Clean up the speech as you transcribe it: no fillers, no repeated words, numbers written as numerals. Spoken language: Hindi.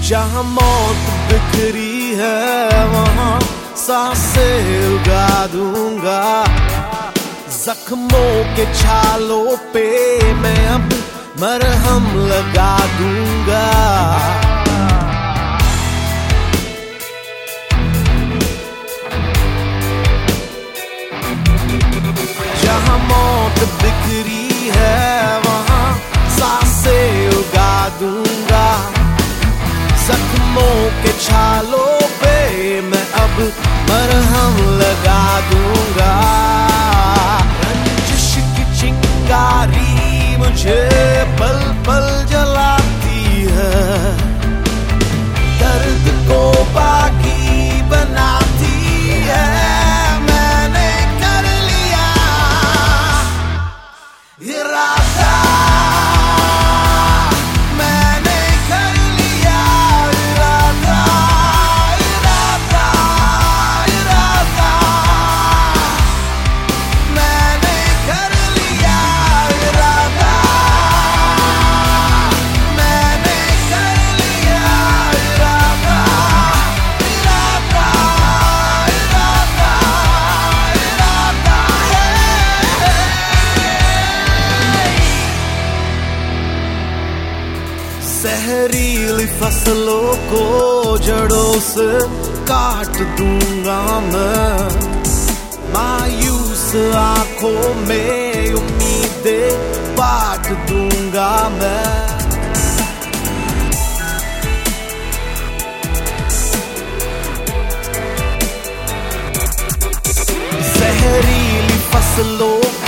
जहाँ मौत बिखरी है वहाँ सांसें उगा दूंगा। जख्मों के छालों पे मैं अब मरहम लगा दूंगा। जहाँ मौत बिखरी है वहाँ सांसें उगा दूंगा। जख्मों के छालों पे मैं अब मरहम लगा दूंगा। रंजिश की चिंगारी मुझे पल पल जलाती है, दर्द को बाकी बनाती है। मैंने कर लिया इरादा, जहरीली फसलों को जड़ों से काट दूंगा मैं। मायूस आंखों में उम्मीदें बांट दूंगा मैं। जहरीली फसलों